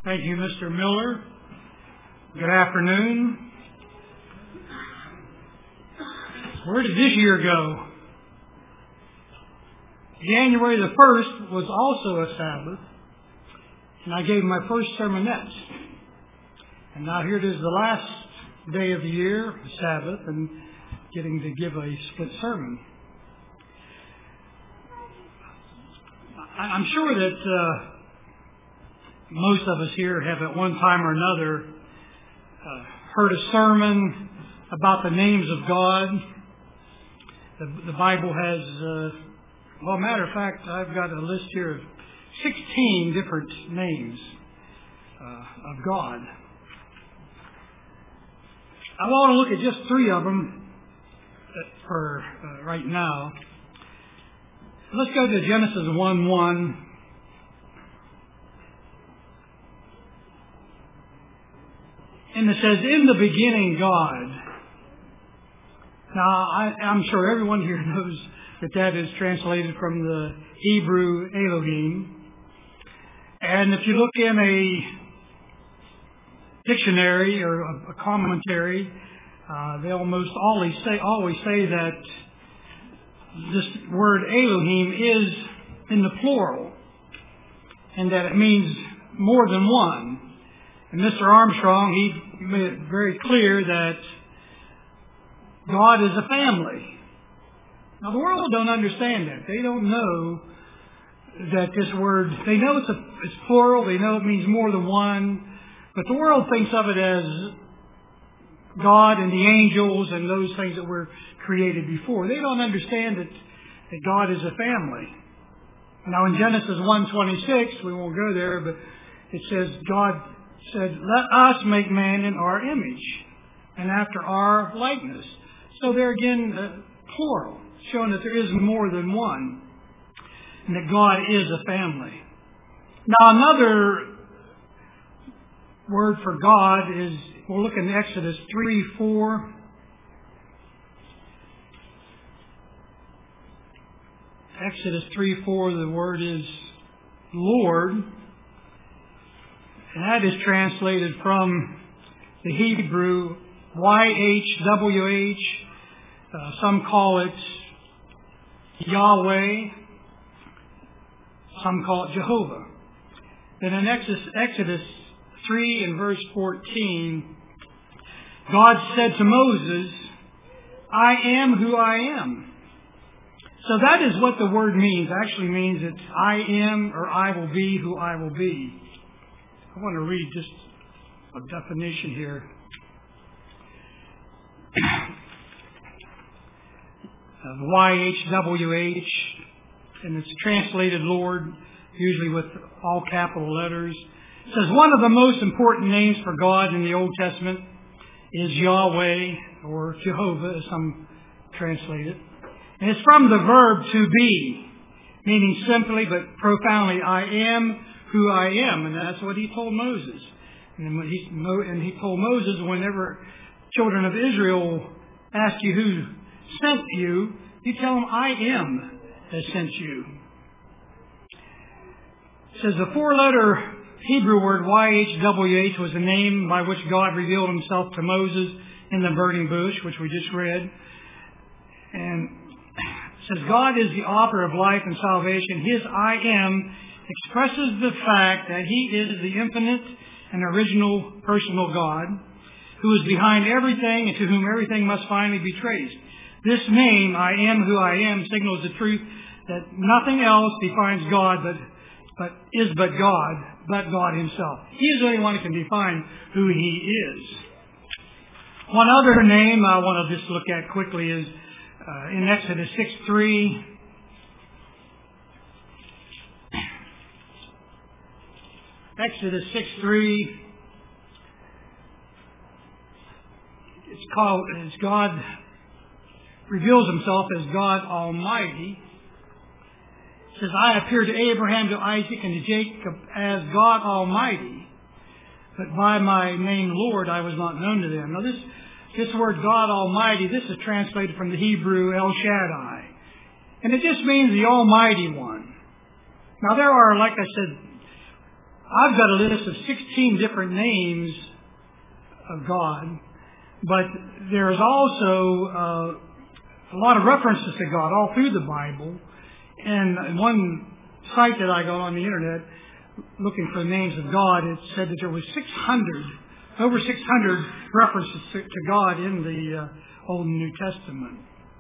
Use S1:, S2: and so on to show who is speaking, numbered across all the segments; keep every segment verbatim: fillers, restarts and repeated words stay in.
S1: Thank you, Mister Miller. Good afternoon. Where did this year go? January the first was also a Sabbath, and I gave my first sermonette. And now here it is, the last day of the year, Sabbath, and getting to give a split sermon. I'm sure that uh, most of us here have at one time or another uh, heard a sermon about the names of God. The, the Bible has, uh, well, matter of fact, I've got a list here of sixteen different names uh, of God. I want to look at just three of them for uh, right now. Let's go to Genesis one one. And it says, in the beginning, God. Now, I, I'm sure everyone here knows that that is translated from the Hebrew Elohim. And if you look in a dictionary or a, a commentary, uh, they almost always say, always say that this word Elohim is in the plural, and that it means more than one. And Mister Armstrong, he made it very clear that God is a family. Now, the world don't understand that. They don't know that this word, they know it's, a, it's plural, they know it means more than one, but the world thinks of it as God and the angels and those things that were created before. They don't understand that, that God is a family. Now, in Genesis one twenty-six, we won't go there, but it says God said, let us make man in our image and after our likeness. So there again, uh, plural, showing that there is more than one, and that God is a family. Now, another word for God is, we'll look in Exodus three four. Exodus three four, the word is Lord. And that is translated from the Hebrew Y H W H. Uh, some call it Yahweh. Some call it Jehovah. Then in Exodus, Exodus three and verse fourteen, God said to Moses, I am who I am. So that is what the word means. It actually means that I am, or I will be who I will be. I want to read just a definition here. uh, Y H W H, and it's translated Lord, usually with all capital letters. It says one of the most important names for God in the Old Testament is Yahweh, or Jehovah, as some translate it. And it's from the verb to be, meaning simply but profoundly, I am who I am. And that's what he told Moses. And when he, and he told Moses, whenever children of Israel ask you who sent you, you tell them, I am has sent you. It says the four-letter Hebrew word Y H W H was the name by which God revealed himself to Moses in the burning bush, which we just read. And it says God is the author of life and salvation. His I am expresses the fact that he is the infinite and original personal God who is behind everything and to whom everything must finally be traced. This name, I am who I am, signals the truth that nothing else defines God but, but is but God, but God himself. He is the only one who can define who he is. One other name I want to just look at quickly is uh, in Exodus six three. Exodus six three, it's called, as God reveals himself as God Almighty. It says, I appeared to Abraham, to Isaac, and to Jacob as God Almighty, but by my name Lord I was not known to them. Now this, this word God Almighty, this is translated from the Hebrew El Shaddai, and it just means the Almighty One. Now there are, like I said, I've got a list of sixteen different names of God, but there's also uh, a lot of references to God all through the Bible. And one site that I got on the internet looking for the names of God, it said that there was six hundred, over six hundred references to, to God in the uh, Old and New Testament.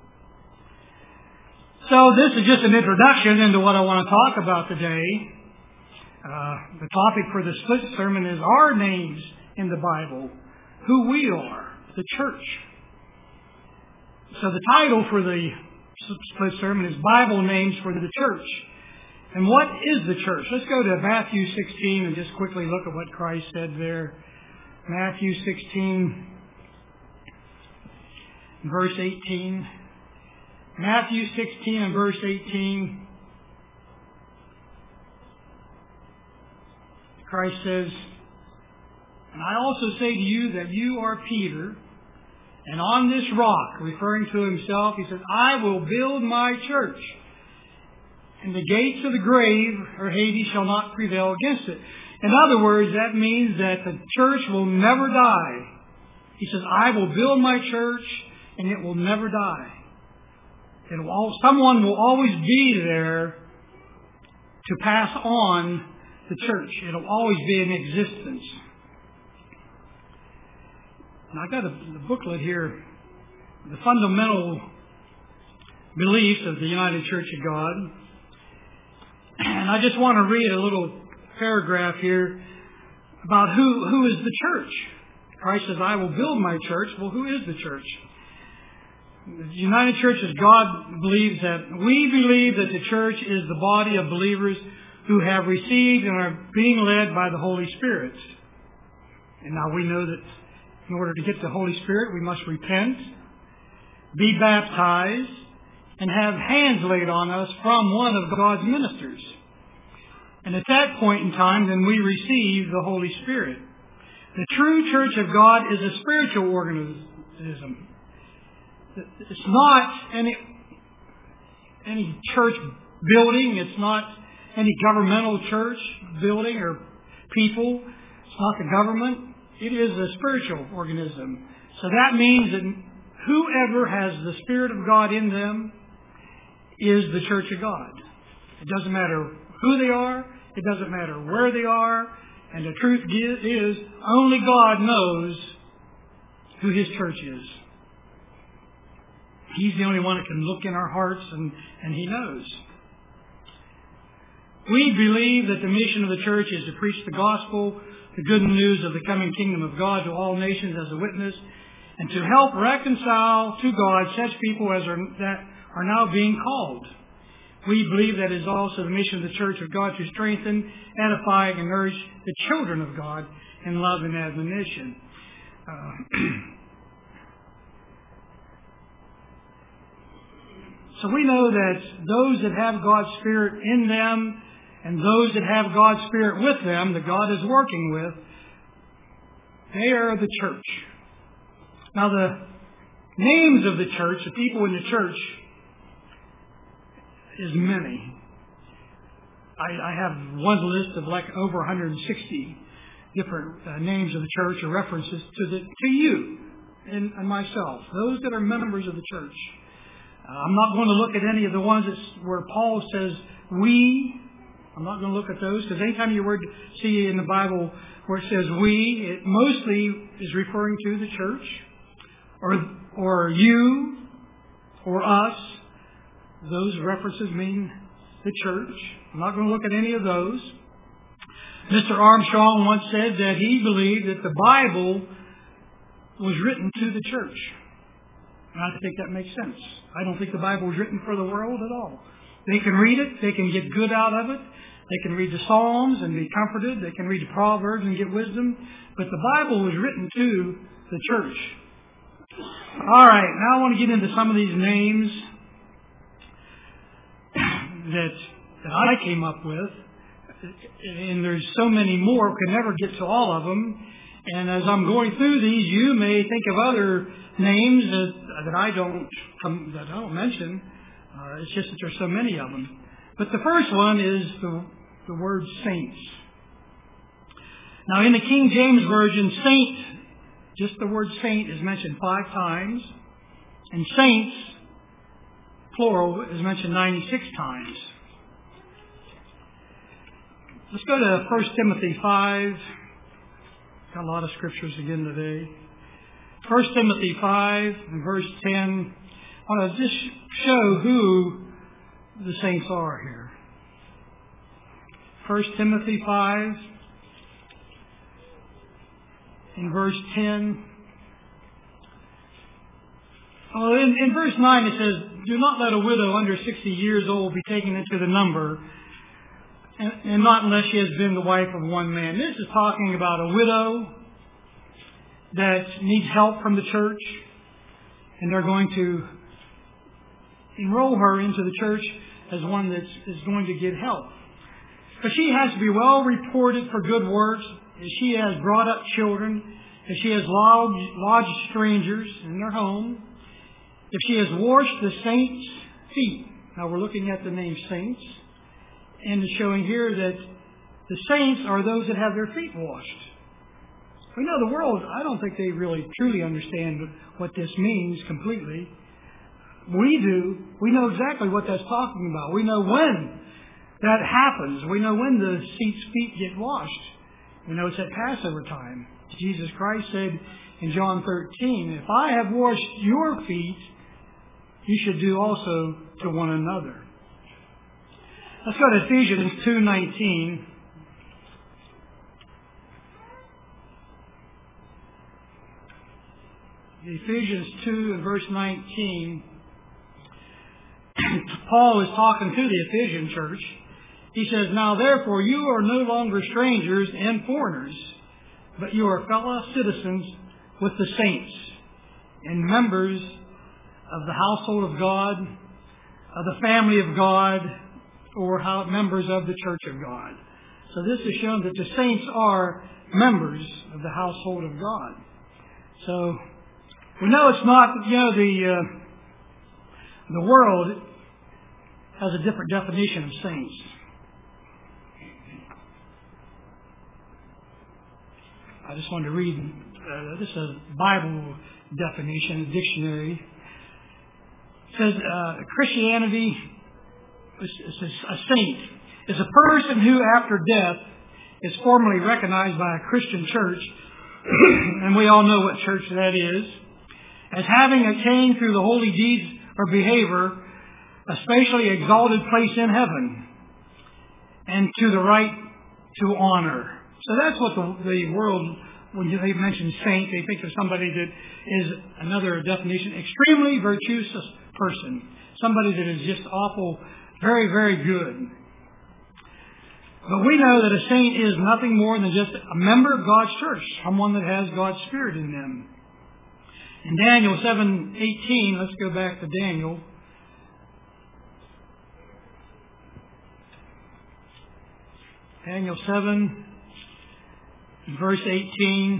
S1: So this is just an introduction into what I want to talk about today. Uh, the topic for the split sermon is our names in the Bible, who we are, the church. So the title for the split sermon is Bible Names for the Church. And what is the church? Let's go to Matthew sixteen and just quickly look at what Christ said there. Matthew sixteen, verse eighteen. Matthew sixteen and verse eighteen. Christ says, "And I also say to you that you are Peter, and on this rock," referring to himself, he says, "I will build my church, and the gates of the grave or Hades shall not prevail against it." In other words, that means that the church will never die. He says, "I will build my church, and it will never die." It will, someone will always be there to pass on the church. It will always be in existence. And I've got a, a booklet here, The Fundamental Beliefs of the United Church of God. And I just want to read a little paragraph here about who, who is the church. Christ says, "I will build my church." Well, who is the church? The United Church of God believes that we believe that the church is the body of believers who have received and are being led by the Holy Spirit. And now we know that in order to get the Holy Spirit, we must repent, be baptized, and have hands laid on us from one of God's ministers. And at that point in time, then we receive the Holy Spirit. The true church of God is a spiritual organism. It's not any, any church building. It's not any governmental church building or people. It's not the government. It is a spiritual organism. So that means that whoever has the Spirit of God in them is the church of God. It doesn't matter who they are. It doesn't matter where they are. And the truth is, only God knows who His church is. He's the only one that can look in our hearts, and, and He knows. We believe that the mission of the church is to preach the gospel, the good news of the coming kingdom of God to all nations as a witness, and to help reconcile to God such people as are, that are now being called. We believe that it is also the mission of the church of God to strengthen, edify, and nourish the children of God in love and admonition. Uh, so we know that those that have God's Spirit in them and those that have God's Spirit with them, that God is working with, they are the church. Now the names of the church, the people in the church, is many. I, I have one list of like over one hundred sixty different uh, names of the church or references to the to you and, and myself, those that are members of the church. Uh, I'm not going to look at any of the ones that's where Paul says we. I'm not going to look at those, because anytime you word see in the Bible where it says we, it mostly is referring to the church, or or you, or us. Those references mean the church. I'm not going to look at any of those. Mister Armstrong once said that he believed that the Bible was written to the church. And I think that makes sense. I don't think the Bible was written for the world at all. They can read it. They can get good out of it. They can read the Psalms and be comforted. They can read the Proverbs and get wisdom. But the Bible was written to the church. All right, now I want to get into some of these names that, that I came up with. And there's so many more, we can never get to all of them. And as I'm going through these, you may think of other names that, that I don't um, that I don't mention. Uh, it's just that there's so many of them. But the first one is the, the word saints. Now, in the King James Version, saint, just the word saint is mentioned five times, and saints, plural, is mentioned ninety-six times. Let's go to First Timothy five. Got a lot of scriptures again today. First Timothy five and verse ten. I want to just show who the saints are here. First Timothy five in verse ten. Well, in, in verse nine it says, "Do not let a widow under sixty years old be taken into the number, and, and not unless she has been the wife of one man." This is talking about a widow that needs help from the church, and they're going to enroll her into the church as one that is going to get help. But she has to be well reported for good works, if she has brought up children, if she has lodged, lodged strangers in their home, if she has washed the saints' feet. Now we're looking at the name saints, and it's showing here that the saints are those that have their feet washed. We know the world, I don't think they really truly understand what this means completely. We do. We know exactly what that's talking about. We know when that happens. We know when the saints' feet get washed. We know it's at Passover time. Jesus Christ said in John thirteen, "If I have washed your feet, you should do also to one another." Let's go to Ephesians two nineteen. Ephesians two and verse nineteen. Paul is talking to the Ephesian church. He says, "Now therefore you are no longer strangers and foreigners, but you are fellow citizens with the saints and members of the household of God, of the family of God, or how members of the church of God." So this is shown that the saints are members of the household of God. So we know it's not, you know, the uh, the world has a different definition of saints. I just wanted to read, uh, this is a Bible definition, a dictionary. It says, uh, Christianity, a saint, is a person who after death is formally recognized by a Christian church, and we all know what church that is, as having attained through the holy deeds or behavior a spatially exalted place in heaven, and to the right to honor. So that's what the, the world, when they mention saint, they think of somebody that is, another definition, extremely virtuous person. Somebody that is just awful, very, very good. But we know that a saint is nothing more than just a member of God's church, someone that has God's Spirit in them. In Daniel seven eighteen, let's go back to Daniel. Daniel seven, verse eighteen.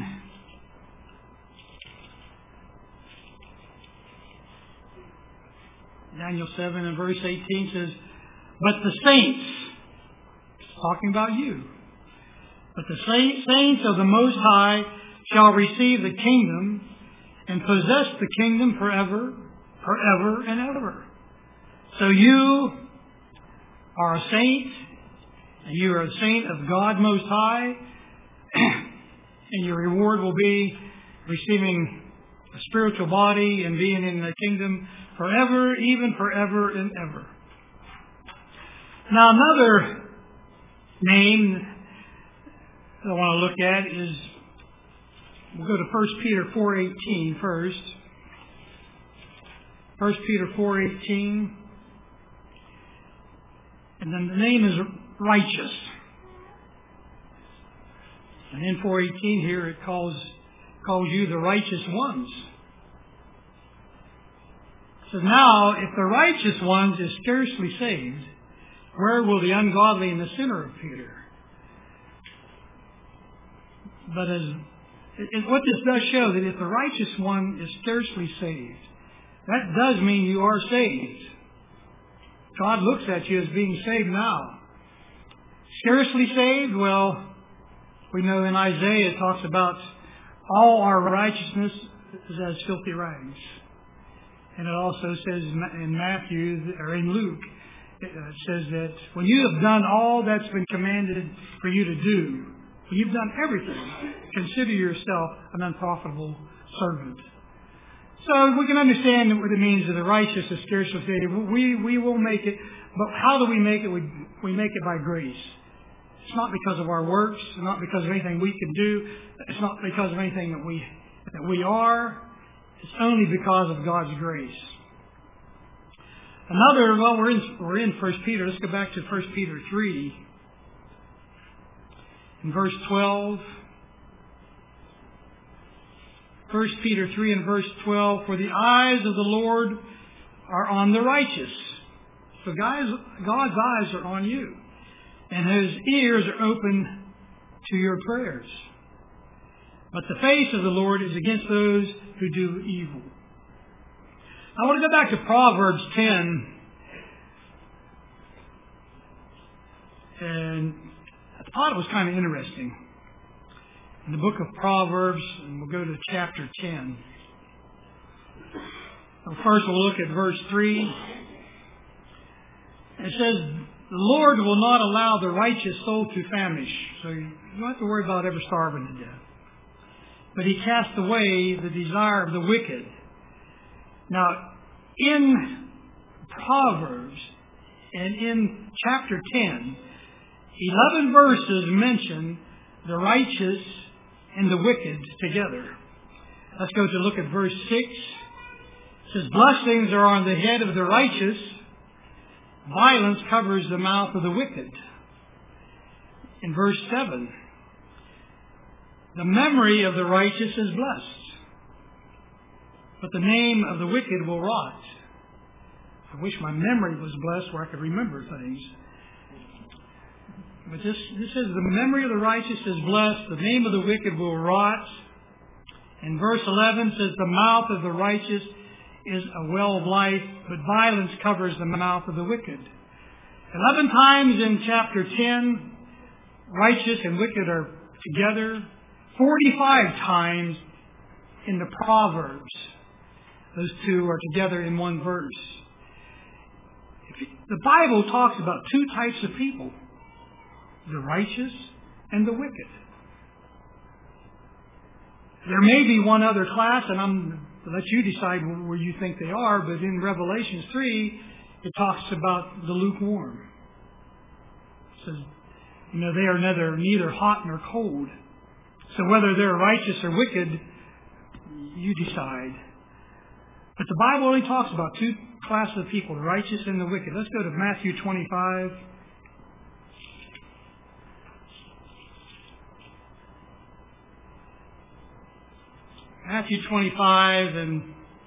S1: Daniel seven and verse eighteen says, "But the saints," talking about you, "but the saints of the Most High shall receive the kingdom and possess the kingdom forever, forever and ever." So you are a saint, and you are a saint of God Most High, and your reward will be receiving a spiritual body and being in the kingdom forever, even forever and ever. Now another name that I want to look at is, we'll go to First Peter four eighteen first. First Peter four eighteen. And then the name is righteous. And in four eighteen here it calls calls you the righteous ones. It says, "Now if the righteous ones is scarcely saved, where will the ungodly and the sinner appear?" But as it, what this does show, that if the righteous one is scarcely saved, that does mean you are saved. God looks at you as being saved now. Scarcely saved, well, We know in Isaiah it talks about all our righteousness is as filthy rags. And it also says in Matthew, or in Luke, it says that when you have done all that's been commanded for you to do, when you've done everything, consider yourself an unprofitable servant. So we can understand what it means that the righteous is scarcely saved. We, we will make it, but how do we make it? We, we make it by grace. It's not because of our works. It's not because of anything we can do. It's not because of anything that we that we are. It's only because of God's grace. Another, well, we're in we're in First Peter. Let's go back to First Peter three, in verse twelve. First Peter three and verse twelve. For the eyes of the Lord are on the righteous. So, guys, God's eyes are on you, and His ears are open to your prayers. But the face of the Lord is against those who do evil. I want to go back to Proverbs ten. And I thought it was kind of interesting. In the book of Proverbs, and we'll go to chapter ten. Well, first we'll look at verse three. It says, the Lord will not allow the righteous soul to famish. So you don't have to worry about ever starving to death. But He casts away the desire of the wicked. Now, in Proverbs and in chapter ten, eleven verses mention the righteous and the wicked together. Let's go to look at verse six. It says, blessings are on the head of the righteous. Violence covers the mouth of the wicked. In verse seven, the memory of the righteous is blessed, but the name of the wicked will rot. I wish my memory was blessed where I could remember things. But this, this says the memory of the righteous is blessed, the name of the wicked will rot. And verse eleven says the mouth of the righteous is a well of life, but violence covers the mouth of the wicked. Eleven times in chapter ten, righteous and wicked are together. Forty-five times in the Proverbs, those two are together in one verse. The Bible talks about two types of people, the righteous and the wicked. There may be one other class, and I'm to let you decide where you think they are, but in Revelation three, it talks about the lukewarm. It says, you know, they are neither, neither hot nor cold. So whether they're righteous or wicked, you decide. But the Bible only talks about two classes of people, the righteous and the wicked. Let's go to Matthew twenty-five. Matthew twenty-five, and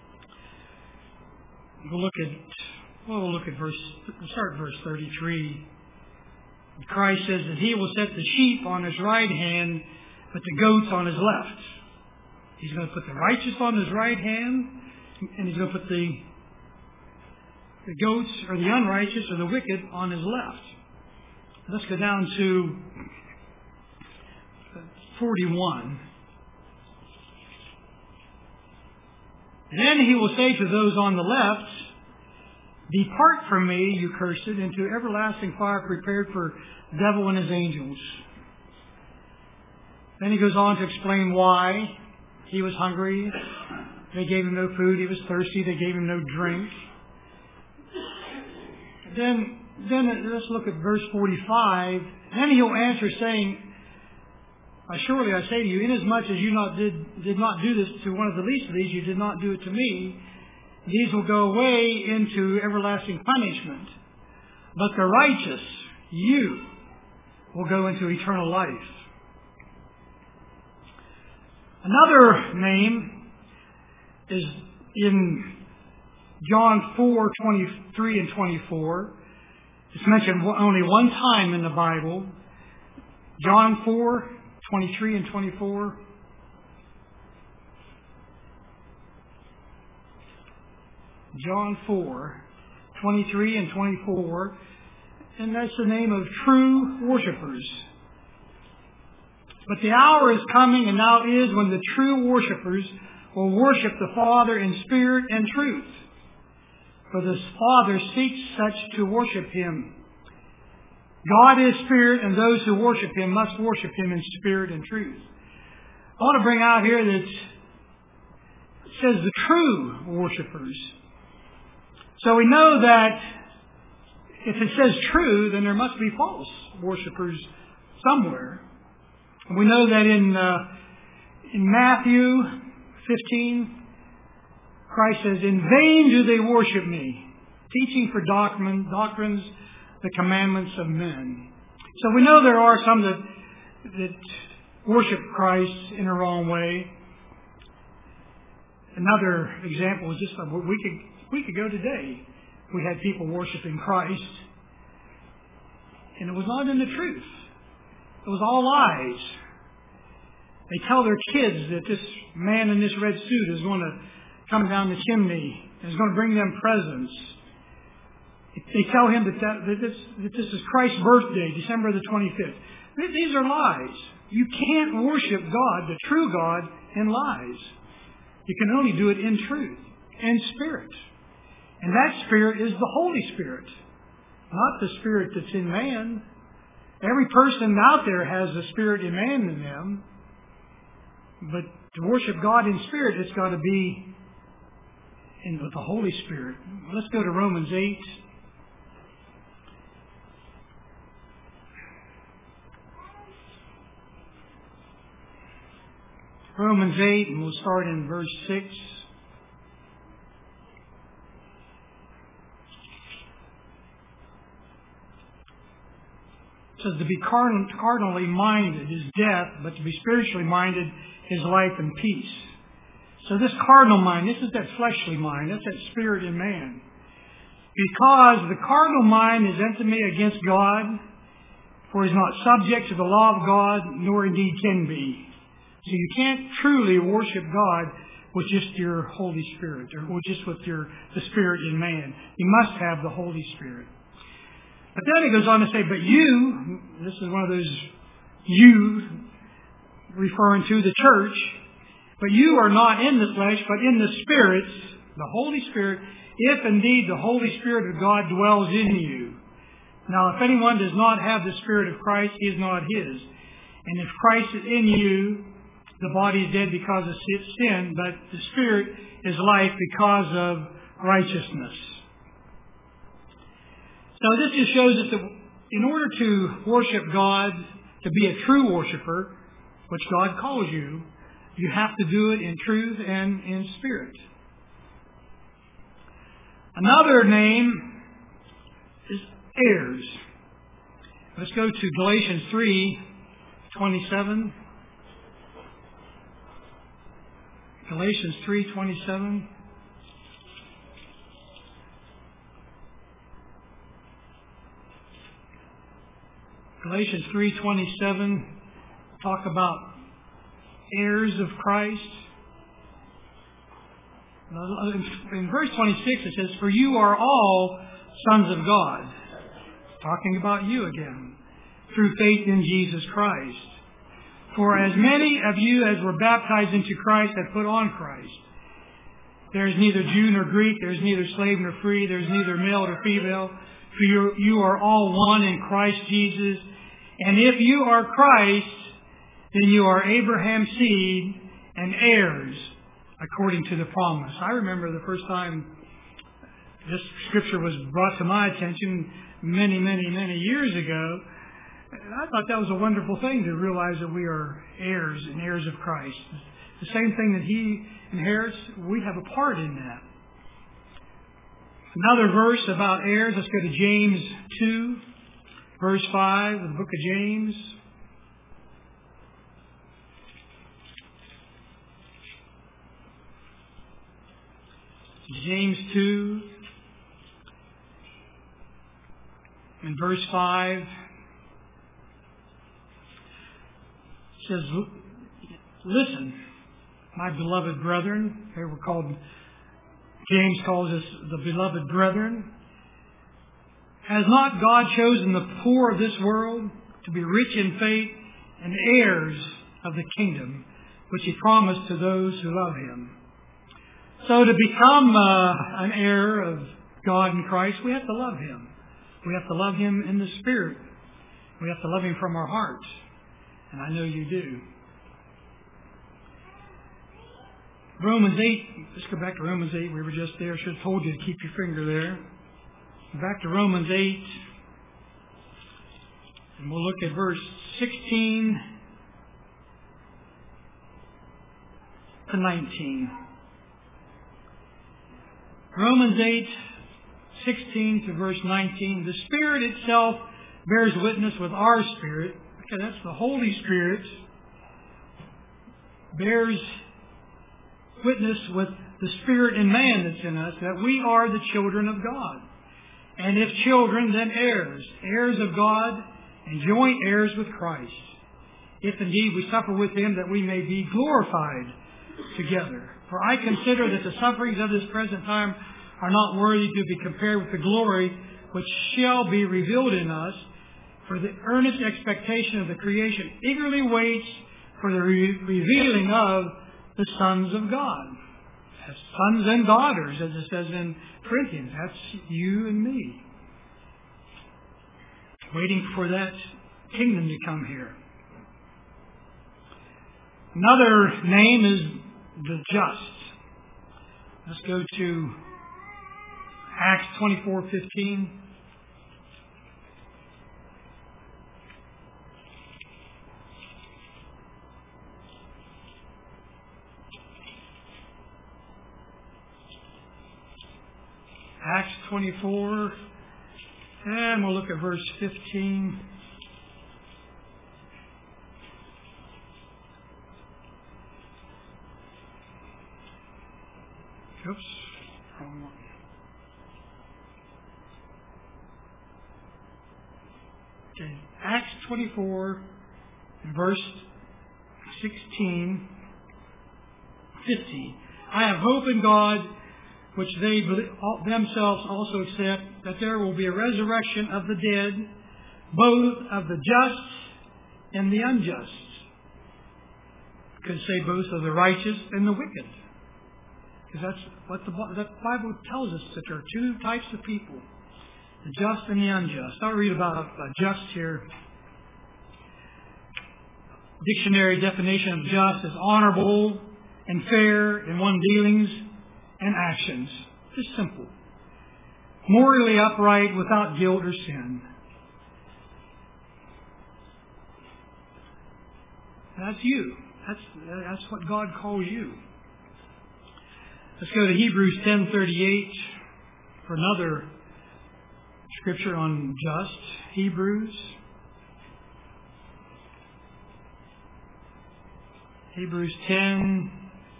S1: we'll look at well, we'll look at verse. We'll start at verse thirty-three. Christ says that He will set the sheep on His right hand, but the goats on His left. He's going to put the righteous on His right hand, and He's going to put the the goats or the unrighteous or the wicked on His left. Let's go down to forty-one. Then He will say to those on the left, depart from me, you cursed, into everlasting fire prepared for the devil and his angels. Then He goes on to explain why. He was hungry. They gave Him no food. He was thirsty. They gave Him no drink. Then, then let's look at verse forty-five. Then He'll answer saying, surely I say to you, inasmuch as you not did, did not do this to one of the least of these, you did not do it to me. These will go away into everlasting punishment. But the righteous, you, will go into eternal life. Another name is in John four, twenty-three and twenty-four. It's mentioned only one time in the Bible. John four, twenty-three and twenty-four. John four, twenty-three and twenty-four. And that's the name of true worshipers. But the hour is coming, and now is, when the true worshipers will worship the Father in spirit and truth. For the Father seeks such to worship Him. God is spirit, and those who worship Him must worship Him in spirit and truth. I want to bring out here that it says the true worshipers. So we know that if it says true, then there must be false worshipers somewhere. And we know that in uh, in Matthew fifteen, Christ says, "In vain do they worship me, teaching for doctrine, doctrines, the commandments of men." So we know there are some that that worship Christ in a wrong way. Another example was just a week week ago today. We had people worshiping Christ, and it was not in the truth. It was all lies. They tell their kids that this man in this red suit is going to come down the chimney and is going to bring them presents. They tell him that, that, that, this, that this is Christ's birthday, December the twenty-fifth. These are lies. You can't worship God, the true God, in lies. You can only do it in truth and spirit. And that Spirit is the Holy Spirit, not the Spirit that's in man. Every person out there has the Spirit in man in them. But to worship God in spirit, it's got to be in with the Holy Spirit. Let's go to Romans eight. Romans eight, and we'll start in verse six. It says, "To be carnally minded is death, but to be spiritually minded is life and peace." So this carnal mind, this is that fleshly mind, that's that spirit in man. Because the carnal mind is enmity against God, for he is not subject to the law of God, nor indeed can be. So you can't truly worship God with just your Holy Spirit, or just with your the Spirit in man. You must have the Holy Spirit. But then he goes on to say, "But you," this is one of those "you," referring to the church, "but you are not in the flesh, but in the Spirit," the Holy Spirit, "if indeed the Holy Spirit of God dwells in you. Now if anyone does not have the Spirit of Christ, he is not his. And if Christ is in you, the body is dead because of sin, but the Spirit is life because of righteousness." So this just shows us that in order to worship God, to be a true worshiper, which God calls you, you have to do it in truth and in spirit. Another name is heirs. Let's go to Galatians three twenty-seven. Galatians three twenty-seven. Galatians three twenty-seven talk about heirs of Christ. In verse twenty-six it says, "For you are all sons of God." Talking about you again. "Through faith in Jesus Christ. For as many of you as were baptized into Christ have put on Christ. There is neither Jew nor Greek, there is neither slave nor free, there is neither male nor female. For you, you are all one in Christ Jesus. And if you are Christ, then you are Abraham's seed and heirs according to the promise." I remember the first time this scripture was brought to my attention many, many, many years ago. I thought that was a wonderful thing to realize that we are heirs and heirs of Christ. The same thing that He inherits, we have a part in that. Another verse about heirs, let's go to James two, verse five, the book of James. James two, in verse five. Says, "Listen, my beloved brethren," they were called, James calls us the beloved brethren, "has not God chosen the poor of this world to be rich in faith and heirs of the kingdom, which he promised to those who love him. So to become uh, an heir of God in Christ, we have to love him. We have to love him in the Spirit. We have to love him from our hearts. And I know you do. Romans eight, let's go back to Romans eight. We were just there. I should have told you to keep your finger there. Back to Romans eight. And we'll look at verse sixteen to nineteen. Romans eight, sixteen to verse nineteen. The Spirit itself bears witness with our spirit. Okay, that's the Holy Spirit. Bears witness with the Spirit in man that's in us, that we are the children of God. And if children, then heirs, heirs of God, and joint heirs with Christ. If indeed we suffer with him, that we may be glorified together. For I consider that the sufferings of this present time are not worthy to be compared with the glory which shall be revealed in us. For the earnest expectation of the creation eagerly waits for the re- revealing of the sons of God. As sons and daughters, as it says in Corinthians. That's you and me. Waiting for that kingdom to come here. Another name is the just. Let's go to Acts twenty-four fifteen. Acts twenty-four, and we'll look at verse fifteen. Oops, wrong one. Okay, Acts twenty-four, verse sixteen, fifteen. I have hope in God, which they themselves also accept, that there will be a resurrection of the dead, both of the just and the unjust. Could say both of the righteous and the wicked. Because that's what the, the Bible tells us, that there are two types of people, the just and the unjust. I'll read about a just here. Dictionary definition of just is honorable and fair in one's dealings and actions. Just simple. Morally upright without guilt or sin. That's you. That's, that's what God calls you. Let's go to Hebrews ten thirty-eight for another scripture on just. Hebrews. Hebrews ten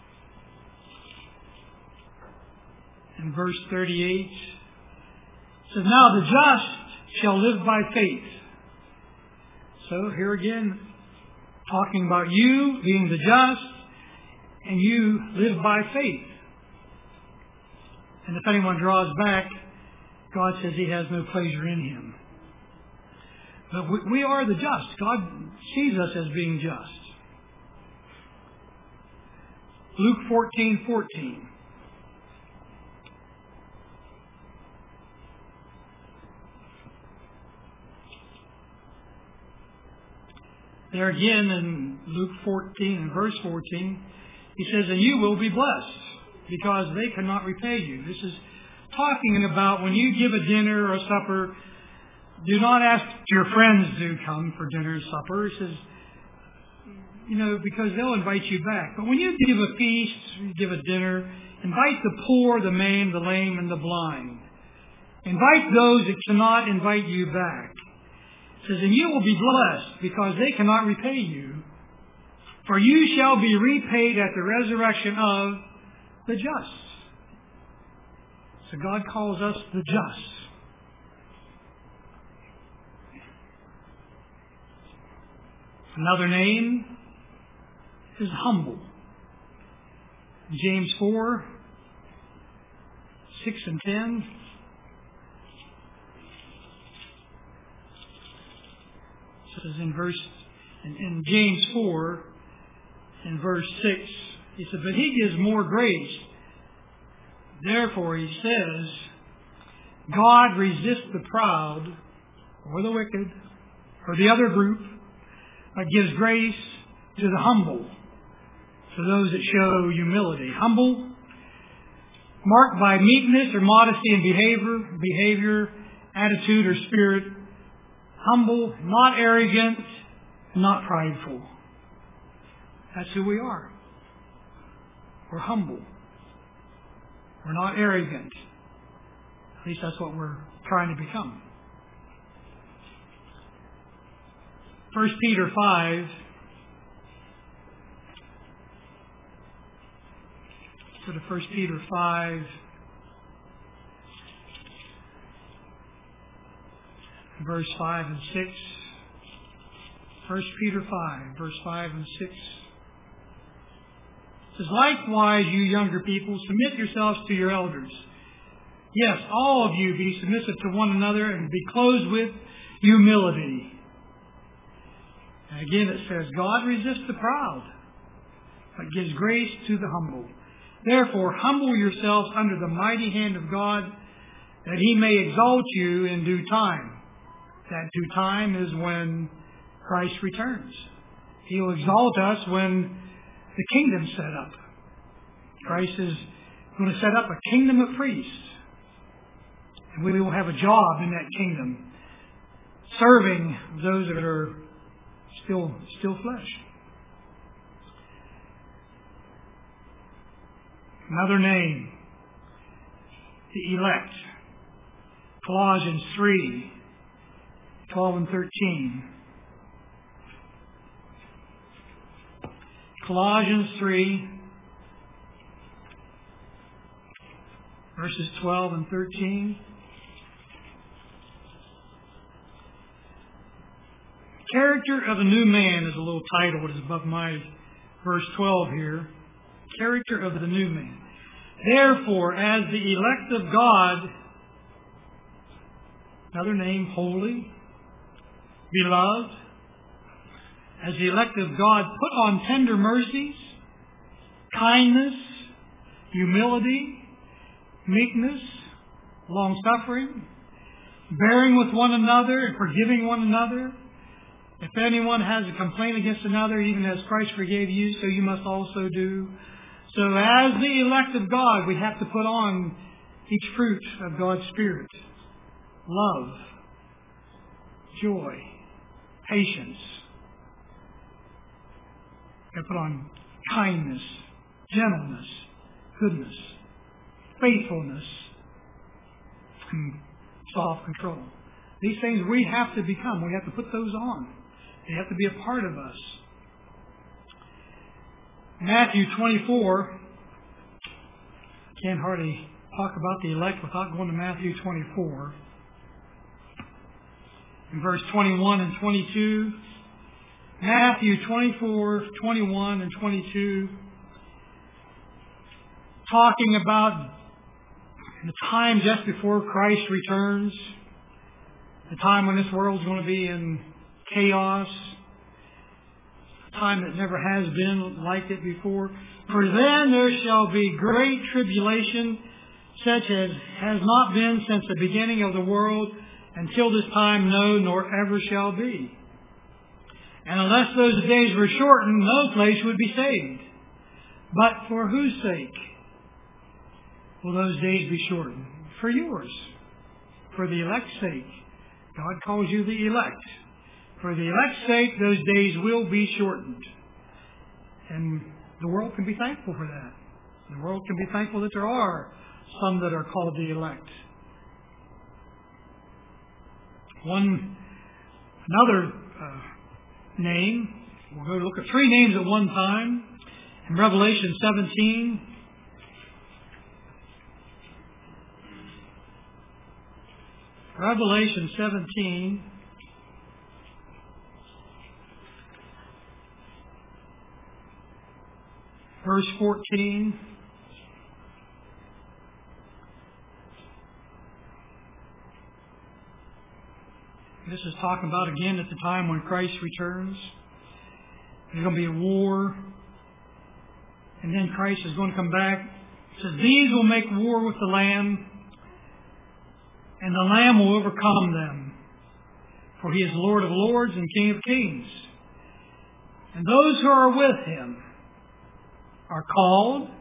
S1: and verse thirty-eight. It says, now the just shall live by faith. So here again, talking about you being the just, and you live by faith. And if anyone draws back, God says he has no pleasure in him. But we, we are the just. God sees us as being just. Luke fourteen fourteen. There again in Luke fourteen and verse fourteen, he says, and you will be blessed, because they cannot repay you. This is talking about when you give a dinner or a supper, do not ask your friends to come for dinner or supper. It says, you know, because they'll invite you back. But when you give a feast, you give a dinner, invite the poor, the maimed, the lame, and the blind. Invite those that cannot invite you back. It says, and you will be blessed, because they cannot repay you. For you shall be repaid at the resurrection of the just. So God calls us the just. Another name is humble. James four, six and ten. It says in verse, in, in James four, in verse six. He said, but he gives more grace. Therefore, he says, God resists the proud or the wicked or the other group, but gives grace to the humble, to those that show humility. Humble, marked by meekness or modesty in behavior, behavior, attitude, or spirit. Humble, not arrogant, not prideful. That's who we are. We're humble. We're not arrogant. At least that's what we're trying to become. First Peter five. Go to First Peter five. Verse five and six. First Peter five, verse five and six. It says, likewise, you younger people, submit yourselves to your elders. Yes, all of you be submissive to one another and be clothed with humility. And again it says, God resists the proud, but gives grace to the humble. Therefore, humble yourselves under the mighty hand of God, that he may exalt you in due time. That due time is when Christ returns. He will exalt us when the kingdom's set up. Christ is going to set up a kingdom of priests. And we will have a job in that kingdom, serving those that are still, still flesh. Another name, the elect. Colossians three, twelve and thirteen. Colossians three, verses twelve and thirteen. Character of a new man is a little title. It is above my verse twelve here. Character of the new man. Therefore, as the elect of God, another name, holy, beloved, as the elect of God, put on tender mercies, kindness, humility, meekness, long-suffering, bearing with one another and forgiving one another. If anyone has a complaint against another, even as Christ forgave you, so you must also do. So as the elect of God, we have to put on each fruit of God's Spirit. Love, joy, patience. We put on kindness, gentleness, goodness, faithfulness, and self-control. These things we have to become. We have to put those on. They have to be a part of us. Matthew twenty-four. I can't hardly talk about the elect without going to Matthew twenty-four. In verse twenty-one and twenty-two. Matthew twenty-four, twenty-one and twenty-two. Talking about the time just before Christ returns. The time when this world is going to be in chaos. A time that never has been like it before. For then there shall be great tribulation, such as has not been since the beginning of the world, until this time, no, nor ever shall be. And unless those days were shortened, no flesh would be saved. But for whose sake will those days be shortened? For yours. For the elect's sake. God calls you the elect. For the elect's sake, those days will be shortened. And the world can be thankful for that. The world can be thankful that there are some that are called the elect. One, another uh, name, we'll go look at three names at one time. In Revelation seventeen, Revelation seventeen, verse fourteen. This is talking about again at the time when Christ returns. There's going to be a war. and then Christ is going to come back. It says, these will make war with the Lamb, and the Lamb will overcome them. For he is Lord of lords and King of kings. And those who are with him are called,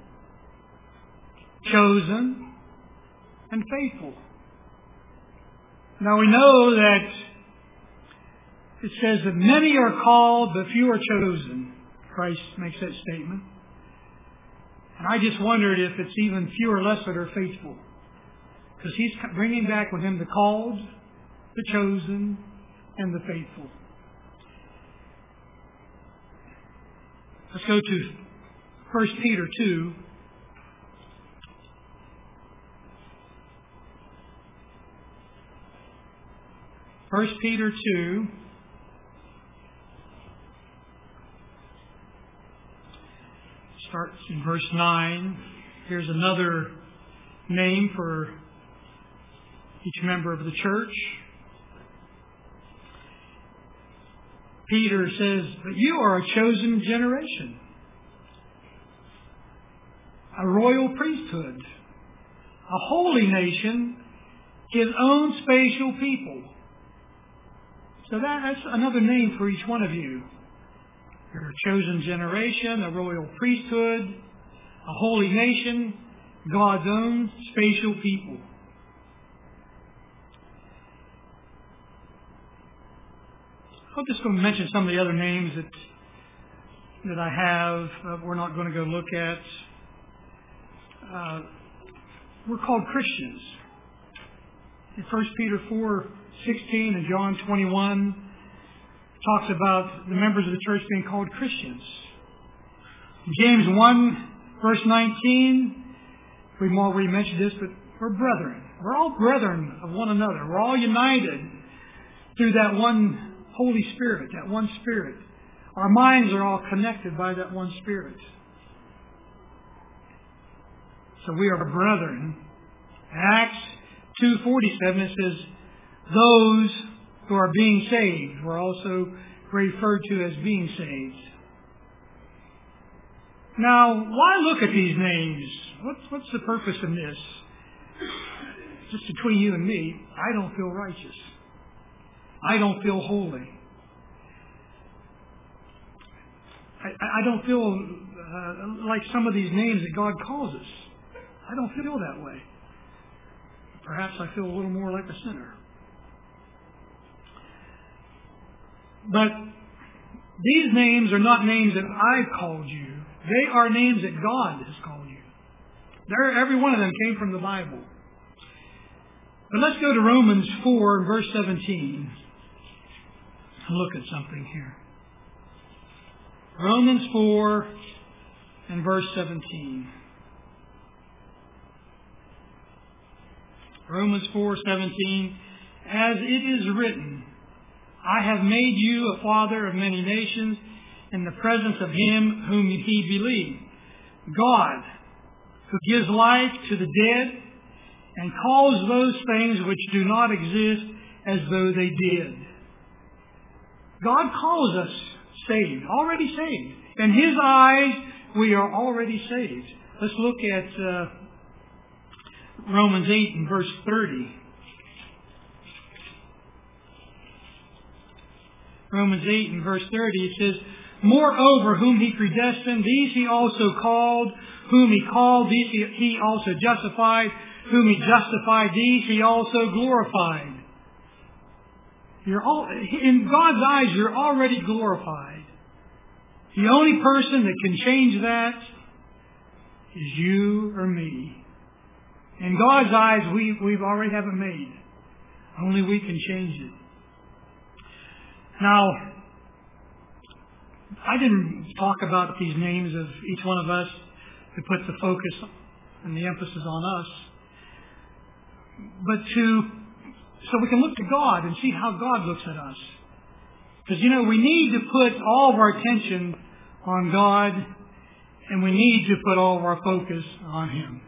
S1: chosen, and faithful. Now we know that it says that many are called, but few are chosen. Christ makes that statement. And I just wondered if it's even few or less that are faithful. Because he's bringing back with him the called, the chosen, and the faithful. Let's go to First Peter two. First Peter two. Starts in verse nine. Here's another name for each member of the church. Peter says, but you are a chosen generation, a royal priesthood, a holy nation, his own special people. So that, that's another name for each one of you. You're a chosen generation, a royal priesthood, a holy nation, God's own special people. I'm just going to mention some of the other names that that I have. Uh, we're not going to go look at. Uh, we're called Christians. In First Peter four sixteen and John twenty-one talks about the members of the church being called Christians. In James one verse nineteen, we've already mentioned this, but we're brethren. We're all brethren of one another. We're all united through that one Holy Spirit, that one Spirit. Our minds are all connected by that one Spirit. So we are brethren. In Acts two forty-seven it says, those who are being saved were also referred to as being saved. Now, why look at these names? What's, what's the purpose in this? Just between you and me, I don't feel righteous. I don't feel holy. I, I don't feel uh, like some of these names that God calls us. I don't feel that way. Perhaps I feel a little more like a sinner. But these names are not names that I've called you. They are names that God has called you. They're, every one of them came from the Bible. But let's go to Romans four, verse seventeen. Look at something here. Romans four and verse seventeen. Romans four seventeen. As it is written, I have made you a father of many nations in the presence of him whom he believed, God, who gives life to the dead and calls those things which do not exist as though they did. God calls us saved, already saved. In his eyes, we are already saved. Let's look at uh, Romans eight and verse thirty. Romans eight and verse thirty, it says, moreover, whom he predestined, these he also called. Whom he called, these he, he also justified. Whom he justified, these he also glorified. You're all, in God's eyes, you're already glorified. The only person that can change that is you or me. In God's eyes, we we've already have it made. Only we can change it. Now, I didn't talk about these names of each one of us to put the focus and the emphasis on us, but to so we can look to God and see how God looks at us. Because, you know, we need to put all of our attention on God, and we need to put all of our focus on him.